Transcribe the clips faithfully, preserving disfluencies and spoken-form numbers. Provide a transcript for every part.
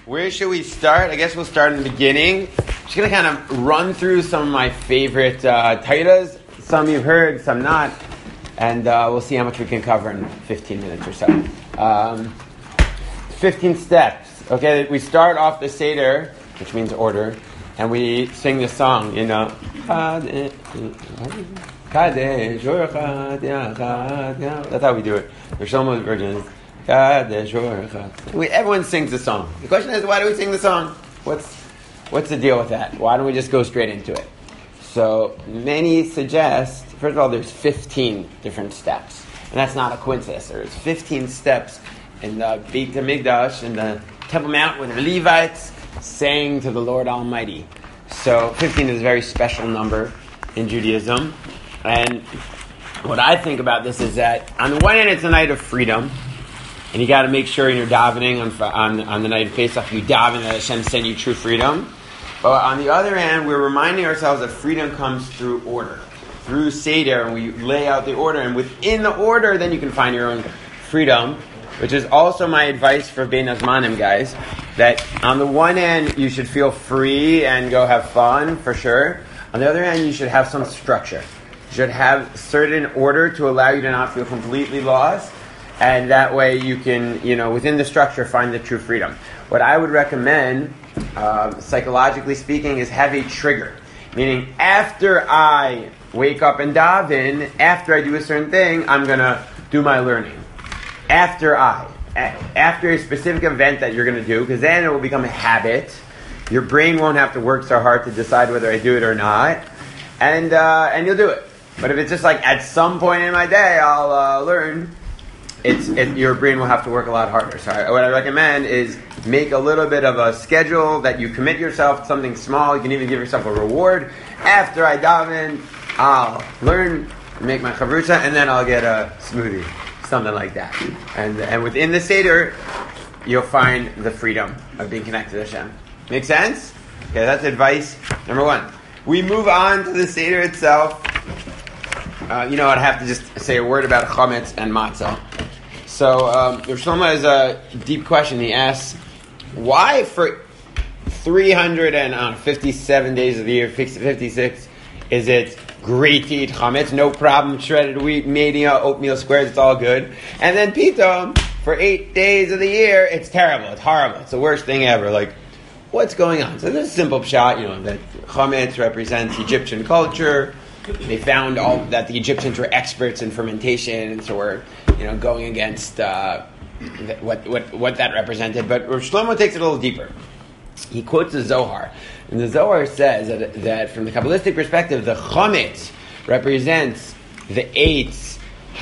Where should we start? I guess we'll start in the beginning. I'm just going to kind of run through some of my favorite uh, taitas. Some you've heard, some not. And uh, we'll see how much we can cover in fifteen minutes or so. Um, fifteen steps. Okay, we start off the Seder, which means order, and we sing the song, you know. That's how we do it. There's so many versions. We, everyone sings the song. The question is, why do we sing the song? What's what's the deal with that? Why don't we just go straight into it? So many suggest, first of all, there's fifteen different steps, and that's not a coincidence. There's fifteen steps in the Beit HaMikdash, in the Temple Mount, where the Levites sang to the Lord Almighty. So fifteen is a very special number in Judaism, and what I think about this is that on the one hand, it's a night of freedom. And you got to make sure in your davening on, on on the night of Pesach, you daven that Hashem send you true freedom. But on the other hand, we're reminding ourselves that freedom comes through order, through Seder, and we lay out the order. And within the order, then you can find your own freedom, which is also my advice for Bein Hazmanim, guys. That on the one hand, you should feel free and go have fun, for sure. On the other hand, you should have some structure. You should have certain order to allow you to not feel completely lost. And that way you can, you know, within the structure, find the true freedom. What I would recommend, uh, psychologically speaking, is have a trigger. Meaning, after I wake up and daven, after I do a certain thing, I'm going to do my learning. After I. A- after a specific event that you're going to do, because then it will become a habit. Your brain won't have to work so hard to decide whether I do it or not. And, uh, and you'll do it. But if it's just like, at some point in my day, I'll uh, learn... It's it, your brain will have to work a lot harder. So I, what I recommend is make a little bit of a schedule that you commit yourself to something small. You can even give yourself a reward. After I daven, I'll learn, make my chavrusa, and then I'll get a smoothie, something like that. And and within the Seder, you'll find the freedom of being connected to Hashem. Make sense? Okay, that's advice number one. We move on to the Seder itself. Uh, you know, I'd have to just say a word about chametz and matzah. So, um, Rosh Shlomo has a deep question. He asks, why for three hundred fifty-seven days of the year, fifty-six, is it great to eat chametz? No problem. Shredded wheat, media, oatmeal squares, it's all good. And then pitom, for eight days of the year, it's terrible. It's horrible. It's the worst thing ever. Like, what's going on? So this is a simple shot, you know, that chametz represents Egyptian culture. They found all that the Egyptians were experts in fermentation, and so we're, you know, going against uh, th- what what what that represented. But Rosh Shlomo takes it a little deeper. He quotes the Zohar, and the Zohar says that that from the Kabbalistic perspective, the chametz represents the eitz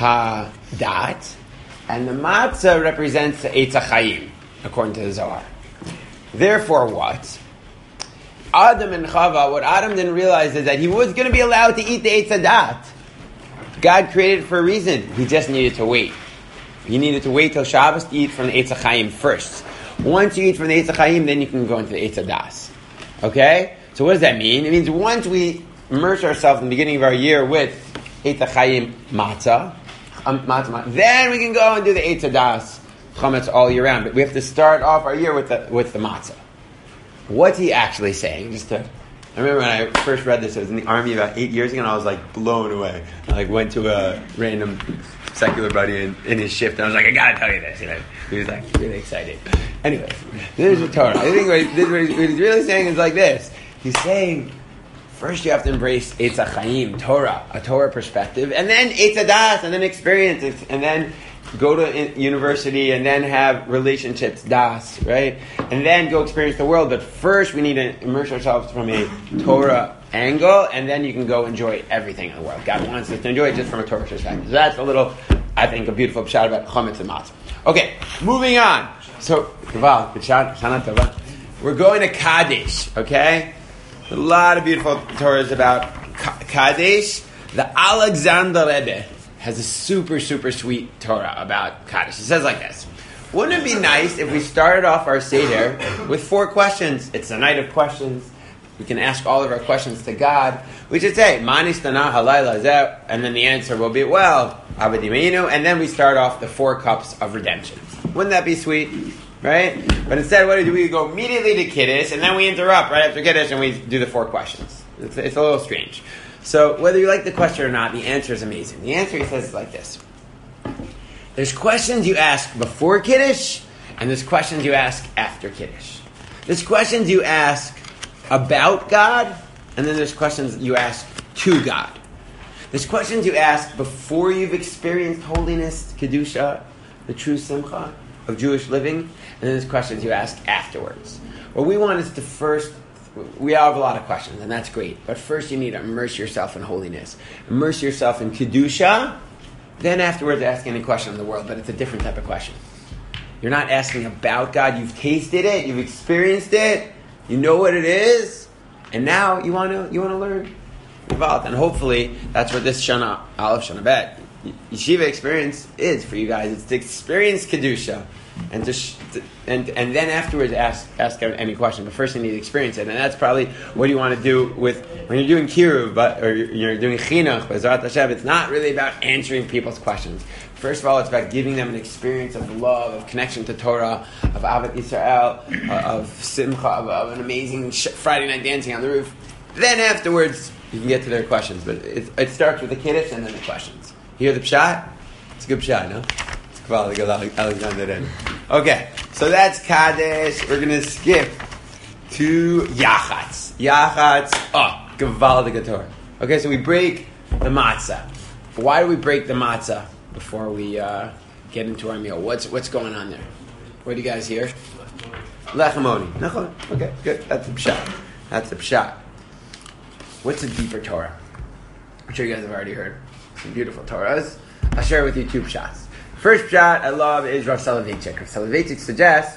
hadat, and the matzah represents the eitz hachayim, according to the Zohar. Therefore, what? Adam and Chava, what Adam didn't realize is that he was going to be allowed to eat the Eitz Hadat. God created it for a reason. He just needed to wait. He needed to wait till Shabbos to eat from the Eitz HaChaim first. Once you eat from the Eitz HaChaim, then you can go into the Eitz Hadas. Okay? So what does that mean? It means once we immerse ourselves in the beginning of our year with Eitz HaChaim matzah, um, matzah, matzah, then we can go and do the Eitz Hadas chametz all year round. But we have to start off our year with the with the matzah. What's he actually saying? Just to, I remember when I first read this, I was in the army about eight years ago, and I was like blown away. I like went to a random secular buddy in, in his shift, and I was like, I gotta tell you this. You know, he was like really excited. Anyway, this is the Torah. I think what, this, what he's really saying is like this. He's saying, first you have to embrace Eitz HaChaim, Torah, a Torah perspective, and then Eitz Hadas, and then experience it, and then go to university and then have relationships, das, right? And then go experience the world. But first we need to immerse ourselves from a Torah angle, and then you can go enjoy everything in the world. God wants us to enjoy it just from a Torah perspective. So that's a little, I think, a beautiful shot about chametz and matzah. Okay, moving on. So, we're going to Kadesh, okay? A lot of beautiful Torahs about Kadesh. The Alexander Rebbe has a super, super sweet Torah about Kaddish. It says like this. Wouldn't it be nice if we started off our Seder with four questions? It's a night of questions. We can ask all of our questions to God. We should say, Manistana halayla zeh, and then the answer will be, well, Abadimeinu, and then we start off the four cups of redemption. Wouldn't that be sweet? right? But instead, what do we go immediately to Kiddush, and then we interrupt right after Kiddush, and we do the four questions. It's, it's a little strange. So whether you like the question or not, the answer is amazing. The answer, he says, is like this. There's questions you ask before Kiddush, and there's questions you ask after Kiddush. There's questions you ask about God, and then there's questions you ask to God. There's questions you ask before you've experienced holiness, Kedusha, the true simcha of Jewish living, and then there's questions you ask afterwards. What we want is to first, we all have a lot of questions, and that's great, but first you need to immerse yourself in holiness. Immerse yourself in Kedusha, then afterwards ask any question in the world, but it's a different type of question. You're not asking about God, you've tasted it, you've experienced it, you know what it is, and now you want to you want to learn. Involved. And hopefully that's what this Shana Aleph Shana Bet Yeshiva experience is for you guys. It's to experience Kedusha and to, sh- to and and then afterwards ask ask any question. But first you need to experience it, and that's probably what you want to do with when you're doing kiruv, but or you're doing chinuch. But Zrat Hashem, it's not really about answering people's questions. First of all, it's about giving them an experience of love, of connection to Torah, of Ahavat Yisrael, uh, of simcha, of, of an amazing sh- Friday night dancing on the roof. Then afterwards, you can get to their questions. But it, it starts with the Kiddush and then the questions. Hear the pshat? It's a good pshat, no? It's Kval, the Alexander then. Okay, so that's Kaddish. We're going to skip to Yachatz. Yachatz, oh, Kval the Torah. Okay, so we break the matzah. Why do we break the matzah before we uh, get into our meal? What's what's going on there? What do you guys hear? Lechamoni. Okay, good. That's a pshat. That's a pshat. What's a deeper Torah? I'm sure you guys have already heard some beautiful Torahs. I'll share with you two pshats. First pshat I love is Rav Soloveitchik. Rav Soloveitchik suggests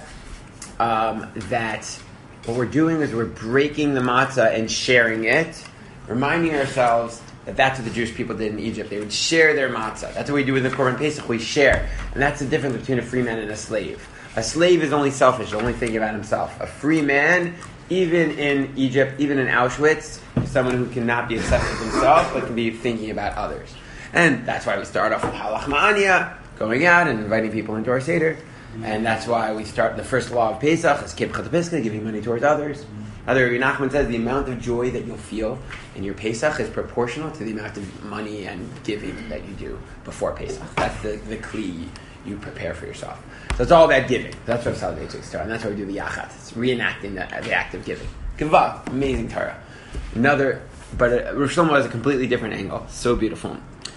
um, that what we're doing is we're breaking the matzah and sharing it, reminding ourselves that that's what the Jewish people did in Egypt. They would share their matzah. That's what we do in the Korban Pesach. We share. And that's the difference between a free man and a slave. A slave is only selfish, only thinking about himself. A free man, even in Egypt, even in Auschwitz, is someone who cannot be obsessed with himself, but can be thinking about others. And that's why we start off with halach ma'anya, going out and inviting people into our Seder. And that's why we start the first law of Pesach is kibcha tepiska, giving money towards others. Other Rabbi Nachman says the amount of joy that you'll feel in your Pesach is proportional to the amount of money and giving that you do before Pesach. That's the, the kli you prepare for yourself. So it's all about giving. That's what Soloveitchik's Torah, and that's why we do the Yachat. It's reenacting the, the act of giving. Kavah, amazing Torah. Another, but uh, Rav Shlomo has a completely different angle. So beautiful.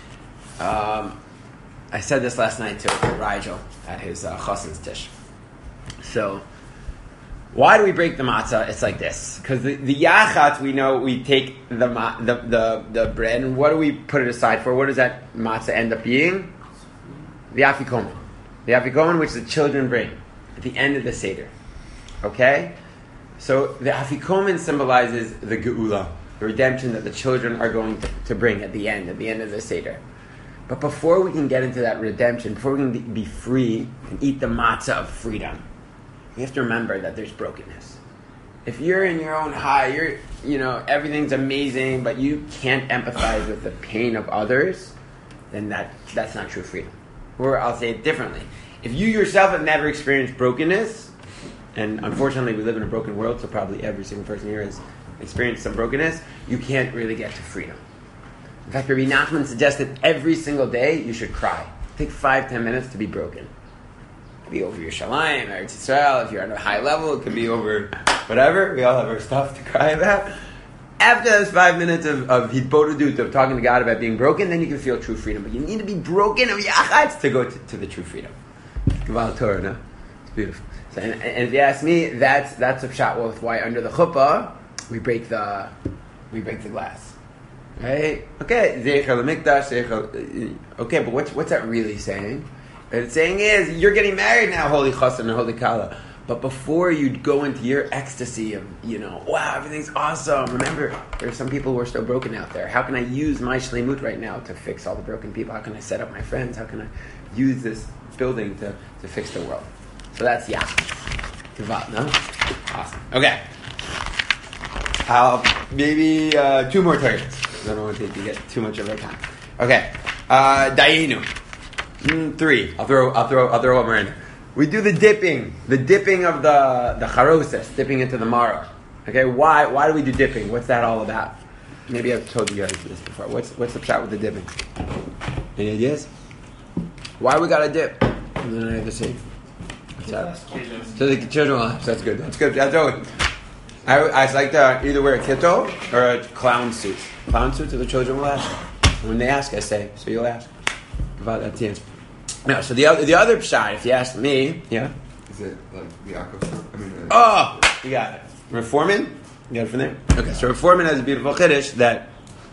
Um, I said this last night to, to Rigel at his uh, Chassan's Tish. So, why do we break the matzah? It's like this. Because the, the Yachat, we know we take the, ma- the, the, the bread, and what do we put it aside for? What does that matzah end up being? The afikomen. The afikomen which the children bring at the end of the Seder. Okay? So the afikomen symbolizes the geula, the redemption that the children are going to, to bring at the end, at the end of the Seder. But before we can get into that redemption, before we can be free and eat the matzah of freedom, we have to remember that there's brokenness. If you're in your own high, you're, you know, everything's amazing, but you can't empathize with the pain of others, then that that's not true freedom. Or I'll say it differently. If you yourself have never experienced brokenness, and unfortunately we live in a broken world, so probably every single person here has experienced some brokenness, you can't really get to freedom. In fact, Rabbi Nachman suggests that every single day you should cry. Take five, ten minutes to be broken. It could be over your Shalayim, Eretz Yisrael. If you're on a high level, it could be over whatever. We all have our stuff to cry about. After those five minutes of, of hitbodedut, of talking to God about being broken, then you can feel true freedom. But you need to be broken of yachatz to go to, to the true freedom. Kval Torah, no? It's beautiful. So, and, and if you ask me, that's that's a pshat with why under the chuppah we break the we break the glass. Right? Okay, Zeichel Mikdash, Zeichel. Okay, but what's what's that really saying? What it's saying is you're getting married now, holy chassan and holy kala. But before you go into your ecstasy of, you know, wow, everything's awesome. Remember, there are some people who are still broken out there. How can I use my shleimut right now to fix all the broken people? How can I set up my friends? How can I use this building to, to fix the world? So that's yeah. Kavah, no? Awesome. Okay. I'll maybe uh, two more targets. I don't want to get too much of our time. Okay. Uh, Dayenu. Mm, three. I'll throw. I'll throw. I'll throw one more in. we do the dipping, the dipping of the the charoses, dipping into the maror. Okay, why why do we do dipping? What's that all about? Maybe I've told you guys this before. What's what's the shot with the dipping? Any ideas? Why we gotta dip? And then I have to see. What's that? So the children will. That's good. That's good. That's always. I I like to either wear a kittel or a clown suit. Clown suit, so the children will ask. And when they ask, I say, so you'll ask. About that, the answer. No, so the other the other shot, if you ask me, yeah. Is it like the Yaakov? I mean, uh, oh, you got it. Reforming? You got it from there? Okay, so Reforming has a beautiful chiddush that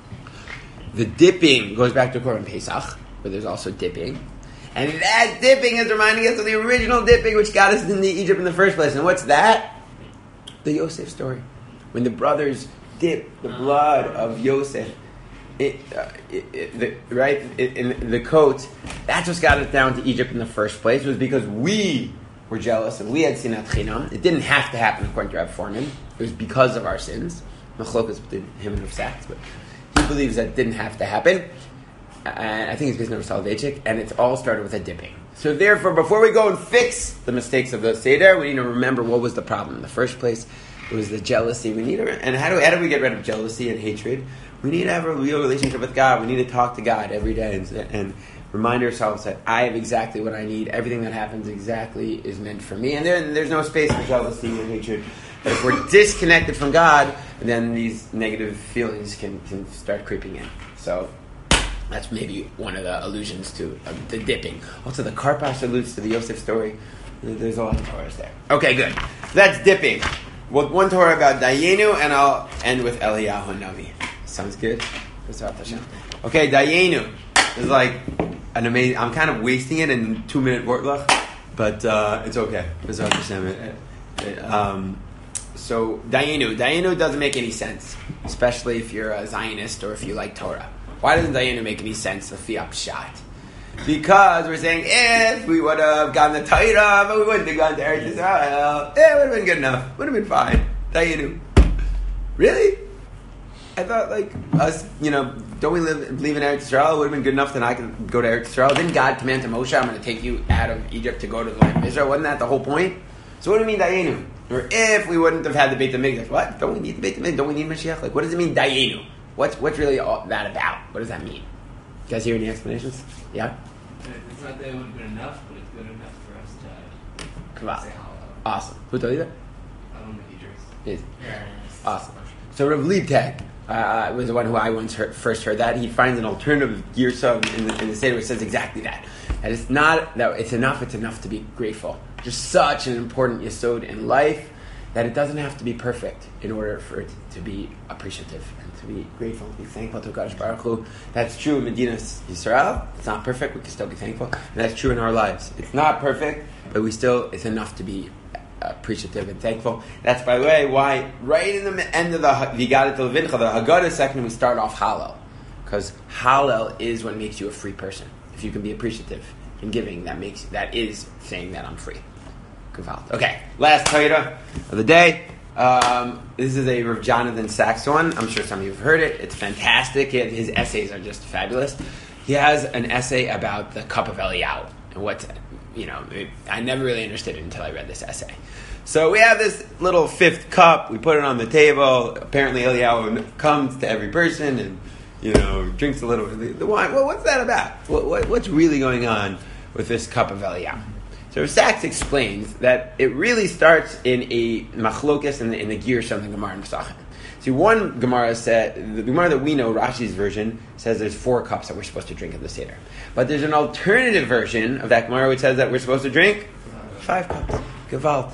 the dipping goes back to Korban Pesach, where there's also dipping. And that dipping is reminding us of the original dipping which got us into Egypt in the first place. And what's that? The Yosef story. When the brothers dipped the blood of Yosef, it, uh, it, it, the, right, it, in the coat, that's what got us down to Egypt in the first place. It was because we were jealous and we had sinat chinam. It didn't have to happen according to Rav Foreman. It was because of our sins. Machlokas between him and Rav Sachs, but he believes that it didn't have to happen. And I think it's based on Rav Soloveitchik, and it's all started with a dipping. So therefore, before we go and fix the mistakes of the Seder, we need to remember what was the problem in the first place. It was the jealousy. We need to, and how do, how do we get rid of jealousy and hatred? We need to have a real relationship with God. We need to talk to God every day and, and remind ourselves that I have exactly what I need. Everything that happens exactly is meant for me. And there, there's no space for jealousy and hatred. But if we're disconnected from God, then these negative feelings can, can start creeping in. So that's maybe one of the allusions to uh, the dipping. Also, the Karpash alludes to the Yosef story. There's a lot of Torahs there. Okay, good. So that's dipping. Well, one Torah about Dayenu, and I'll end with Eliyahu Navi. Sounds good? Okay, Dayenu is like an amazing... I'm kind of wasting it in two-minute wortlach, but uh, it's okay. Um, so, Dayenu. Dayenu doesn't make any sense, especially if you're a Zionist or if you like Torah. Why doesn't Dayenu make any sense? The Fiat Pshat. Because we're saying, if we would have gotten the Torah, but we wouldn't have gone to Eretz Israel, it would have been good enough. Would have been fine. Dayenu. Really? I thought, like, us, you know, don't we live believe in Eretz Israel? It would have been good enough that I could go to Eretz Israel. Didn't God command to Moshe, I'm going to take you out of Egypt to go to the land of Israel? Wasn't that the whole point? So what do you mean, Dayenu? Or if we wouldn't have had the Beit HaMikdash. What? Don't we need the Beit HaMikdash? Don't we need Mashiach? Like, what does it mean, Dayenu? What's, what's really all that about? What does that mean? You guys hear any explanations? Yeah? It's not that it would have been enough, but it's good enough for us to Come on. say hello. Awesome. Who told you that? I don't know, Idris. Yes. Yeah. Awesome. So Rav Liebtag uh, was the one who I once heard, first heard that. He finds an alternative Girsa in the, in the Seder which says exactly that. That it's not that it's enough. It's enough to be grateful. Just such an important yesod in life that it doesn't have to be perfect in order for it to be appreciative and to be grateful, to be thankful to Kadosh Baruch Hu. That's true in Medinas Yisrael. It's not perfect. We can still be thankful, and that's true in our lives. It's not perfect, but we still it's enough to be appreciative and thankful. That's, by the way, why right in the end of the Vigadat Levincha, the Haggadah section, we start off Hallel, because Hallel is what makes you a free person. If you can be appreciative in giving, that makes that is saying that I'm free. Okay, last Torah of the day. Um, this is a Rav Jonathan Sachs one. I'm sure some of you have heard it. It's fantastic. His essays are just fabulous. He has an essay about the cup of Eliyahu. And what, you know, it, I never really understood it until I read this essay. So we have this little fifth cup. We put it on the table. Apparently Eliyahu comes to every person and, you know, drinks a little bit of the wine. Well, what's that about? What, what, what's really going on with this cup of Eliyahu? So Sachs explains that it really starts in a machlokas in the, in the Girsha of the Gemara in Pesachim. See, one Gemara said, the Gemara that we know, Rashi's version, says there's four cups that we're supposed to drink in the Seder. But there's an alternative version of that Gemara which says that we're supposed to drink five cups. Gewalt.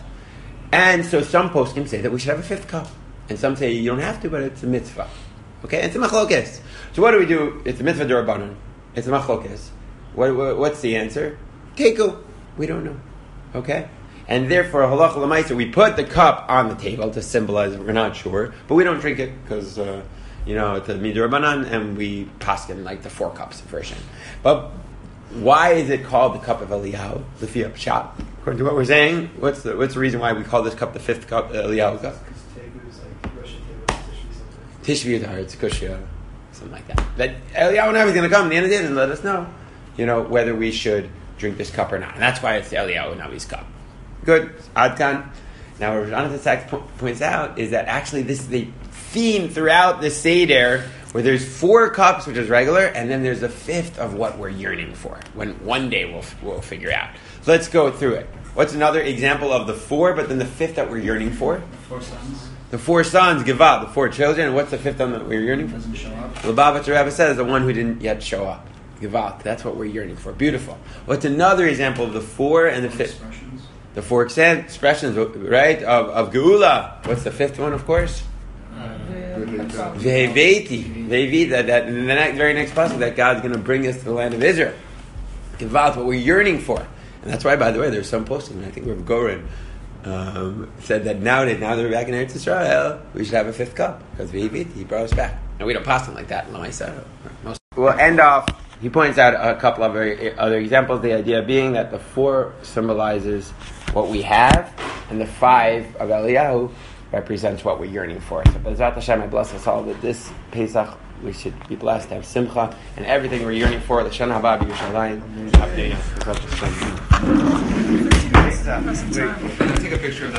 And so some poskim say that we should have a fifth cup. And some say you don't have to, but it's a mitzvah. Okay? It's a machlokes. So what do we do? It's a mitzvah d'Rabbanan. It's a machlokes. What, what, what's the answer? Keiko. We don't know. Okay? And therefore, halacha l'maisa, we put the cup on the table to symbolize we're not sure, but we don't drink it because, uh, you know, it's a midrabanan, and we paskin like the four cups version. But why is it called the cup of Eliyahu, the Fiat Pshat? According to what we're saying, what's the what's the reason why we call this cup the fifth cup, uh, Eliyahu cup? Tishvi Adar, it's Kushya, something like that. That Eliyahu now is going to come at the end of the day and let us know, you know, whether we should drink this cup or not. And that's why it's the Eliyahu Navi's cup. Good. Adkan. Now, what Jonathan Sachs po- points out is that actually this is the theme throughout the Seder, where there's four cups, which is regular, and then there's a fifth of what we're yearning for, when one day we'll, we'll figure out. So let's go through it. What's another example of the four, but then the fifth that we're yearning for? The four sons. The four sons, Givat, the four children, and what's the fifth one that we're yearning for? Doesn't show up. Lubavitcher Rebbe says the one who didn't yet show up. Givat, that's what we're yearning for. Beautiful. What's another example of the four and the fifth? Expressions. The four expressions, right, of, of Geula. What's the fifth one, of course? Veheveti. Veheveti, that, that in the next, very next passage, that God's going to bring us to the land of Israel. Givat, what we're yearning for. And that's why, by the way, there's some posting, I think Rav Goren um, said that nowadays, now that we're back in Eretz Israel, we should have a fifth cup, because Veheveti, he brought us back. And we don't pass them like that in Lamaisa. We'll end off, he points out a couple of very, other examples, the idea being that the four symbolizes what we have, and the five of Eliyahu represents what we're yearning for. So Bezrat Hashem, I bless us all that this Pesach we should be blessed to have simcha and everything we're yearning for. L'shana haba b'Yerushalayim. Take a picture of that.